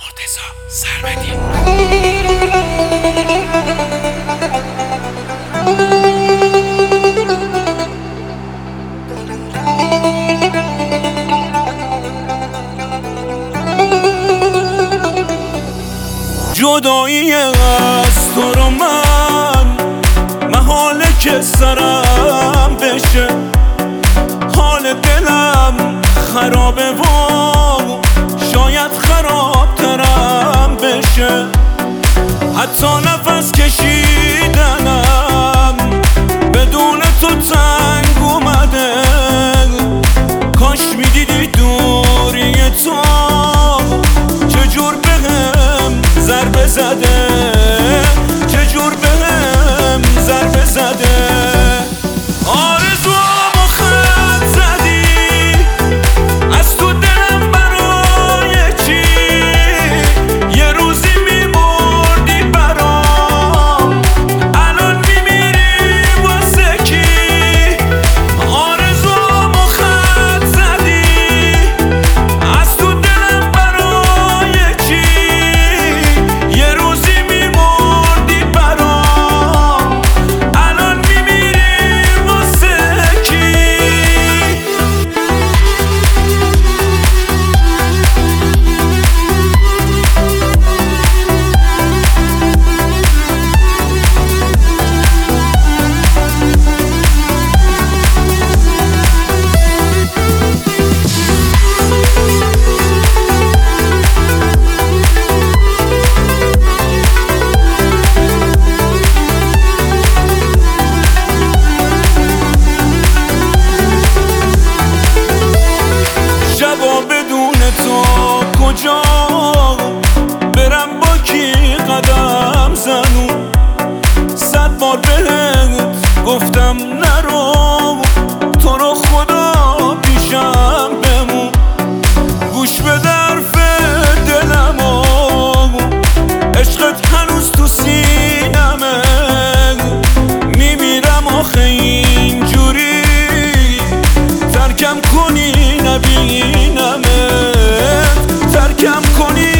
مرتضی سربدی. جدایی از تو رو من محاله که سرم بشه، حال دلم خرابه و شاید خرابترم بشه. حتی نفس کشیدنم بدون تو تنگ اومده. کاش میدیدی دوری تو چجور بهم ضربه زده، چجور بهم ضربه زده. آرزوامو خط زدی از تو دلم، برای چی؟ یه روزی میمردی برام، الان میمیری واسه کی؟ آرزوامو خط زدی از تو دلم، برای چی؟ یه روزی میمردی برام، الان میمیری واسه کی؟ شبا بدون تو کجا برم، با کی قدم زنم؟ 100 بار بهت گفتم نرو، تو رو خدا پیشم بمون. گوش به حرف دلمو، عشقت هنوز تو سینمه. میمیرم آخه اینجوری ترکم کنی، نبینمت ترکم کنی.